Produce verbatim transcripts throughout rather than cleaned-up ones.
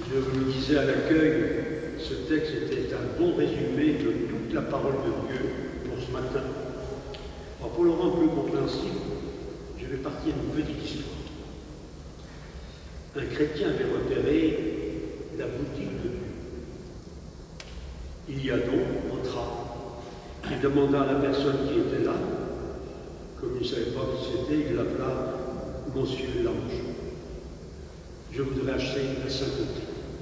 Je vous le disais à l'accueil, ce texte était un bon résumé de toute la parole de Dieu pour ce matin. Alors pour le rendre plus compréhensible, je vais partir d'une petite histoire. Un chrétien avait repéré la boutique de Dieu. Il y a donc entra. Il demanda à la personne qui était là, comme il ne savait pas qui c'était, il l'appela Monsieur l'Ange. Je voudrais acheter la sainteté.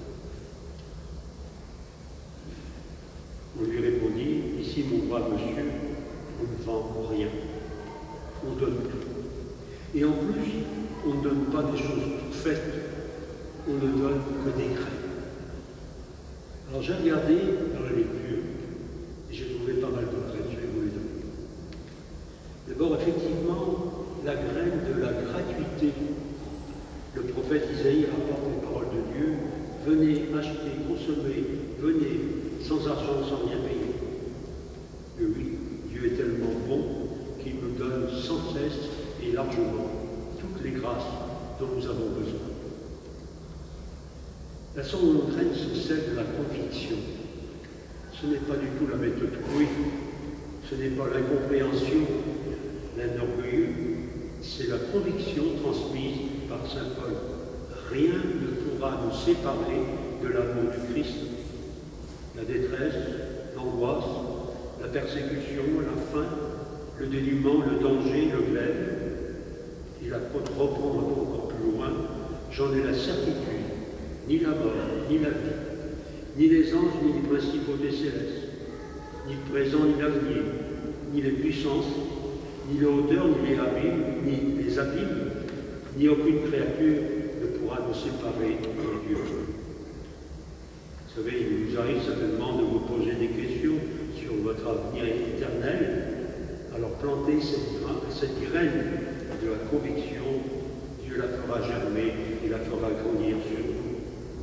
On lui répondit, ici mon brave monsieur, on ne vend rien, on donne tout. Et en plus, on ne donne pas des choses toutes faites, on ne donne que des graines. Alors j'ai regardé dans la lecture, et j'ai trouvé pas mal de graines, je vais vous les donner. D'abord, effectivement, la graine de la gratuité. Le prophète Isaïe rapporte les paroles de Dieu, venez acheter, consommer, venez, sans argent, sans rien payer. Et oui, Dieu est tellement bon qu'il nous donne sans cesse et largement toutes les grâces dont nous avons besoin. La seconde graine, c'est celle de la conviction. Ce n'est pas du tout la méthode Coué, ce n'est pas l'incompréhension d'un orgueilleux, c'est la conviction transmise par saint Paul. Rien ne pourra nous séparer de l'amour du Christ. La détresse, l'angoisse, la persécution, la faim, le dénuement, le danger, le glaive. Et l'apôtre reprend encore plus loin, j'en ai la certitude, ni la mort, ni la vie, ni les anges, ni les principautés célestes, ni le présent, ni l'avenir, ni les puissances, ni les hauteurs, ni les abîmes, ni les abîmes, ni aucune créature ne pourra nous séparer de Dieu. Vous savez, il nous arrive certainement de vous poser des questions sur votre avenir éternel. Alors plantez cette, cette graine de la conviction, Dieu la fera germer et la fera grandir sur vous.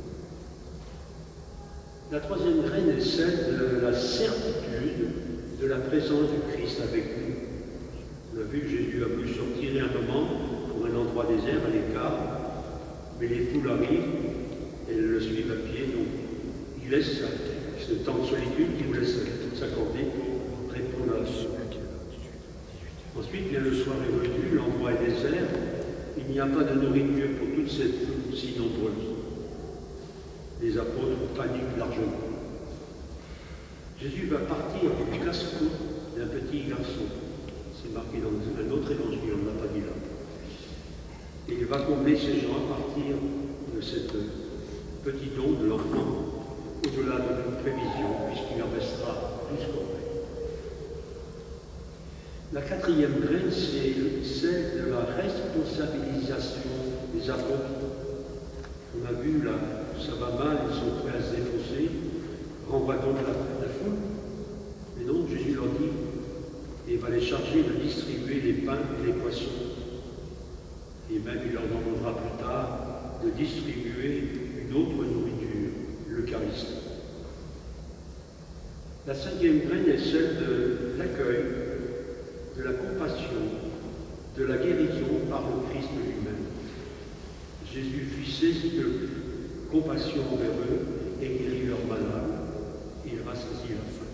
La troisième graine est celle de la certitude de la présence du Christ avec nous. On a vu que Jésus a voulu sortir un moment pour un endroit désert à l'écart, mais les foules arrivent et elles le suivent à pied, donc il laisse ce temps de solitude qu'il vous laisse s'accorder pour répondre à ceux qui est là. Ensuite, bien le soir est venu, l'endroit est désert, il n'y a pas de nourriture pour toute cette foule si nombreuse. Les apôtres paniquent largement. Jésus va partir du casse-cou d'un petit garçon. C'est marqué dans un autre évangile, on ne l'a pas dit là. Et il va combler ces gens à partir de ce petit don de l'enfant, au-delà de toute prévision, puisqu'il en restera plus qu'aurait. La quatrième graine, c'est celle de la responsabilisation des apôtres. On a vu là, ça va mal, ils sont prêts à se défausser, renvoie donc la, la foule. Mais non, Jésus leur dit, et va les charger de distribuer les pains et les poissons. Et même il leur demandera plus tard de distribuer une autre nourriture, l'Eucharistie. La cinquième graine est celle de l'accueil, de la compassion, de la guérison par le Christ lui-même. Jésus fut saisi de compassion envers eux et guérit leurs malades. Il rassasie la faim.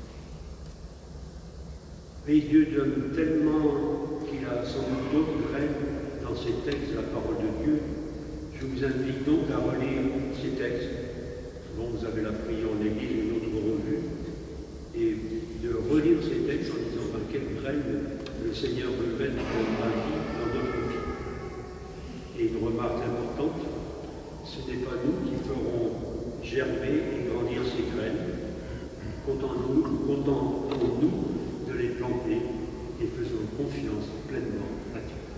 Et Dieu donne tellement qu'il a sans doute d'autres graines dans ces textes de la parole de Dieu. Je vous invite donc à relire ces textes. Souvent vous avez la prière en église, une autre revue, et de relire ces textes en disant ben, quelle graine le Seigneur veut mettre dans ma vie, dans notre vie. Et une remarque importante, ce n'est pas nous qui ferons germer et grandir ces graines. Contentons-nous, contentons-nous de les planter et faisons confiance pleinement à Dieu.